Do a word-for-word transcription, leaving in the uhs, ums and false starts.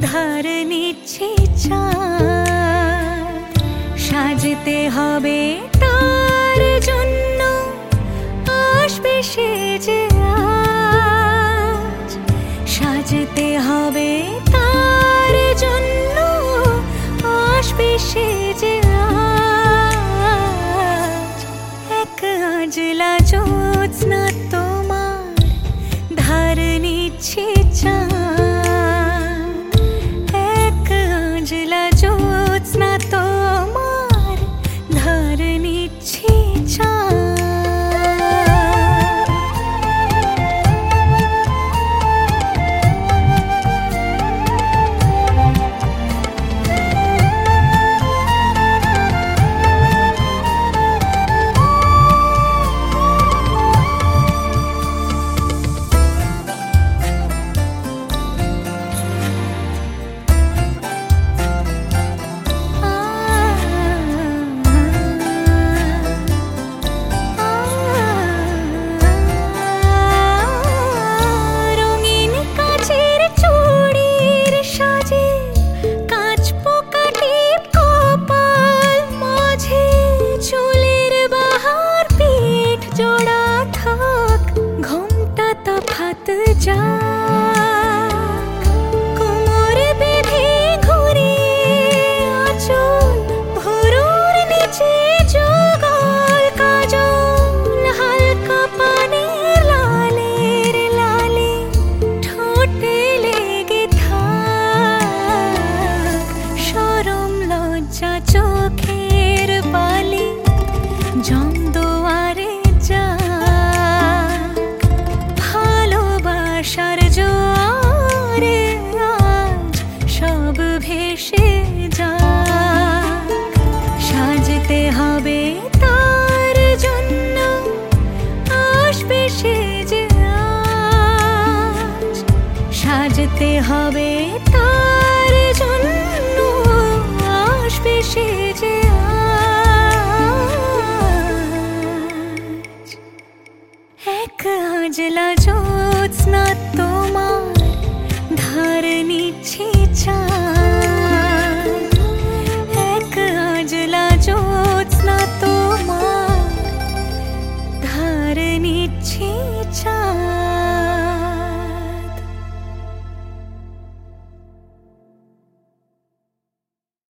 ধার নিচ্ছে চাঁদ, সাজতে হবে তার জন্য, আসবে সে যে আজ। সাজতে হবে তার জন্য, আসবে সে যে আজ। এক আজলা জ্যোৎস্না তোমার ধার নিচ্ছে চাঁদ, এক আজলা জ্যোৎস্না তোমার ধার নিচ্ছে চাঁদ। কোমর বেঁধে ঘুরে আঁচল, ভুরুর নিচে যুগল কাজল, হালকা পানের লালের লালে ঠোঁটে লেগে থাক। শরম লজ্জা চোখের বালি জমদুয়ারে ভালোবাসার জোয়ারে আজ সব ভেসে যাক। সাজতে হবে তার জন্য, আসবে সে যে আজ। সাজতে হবে তার জন্য, আসবে সে যে আজ। এক আজলা জ্যোৎস্না তোমার ধার নিচ্ছে চাঁদ।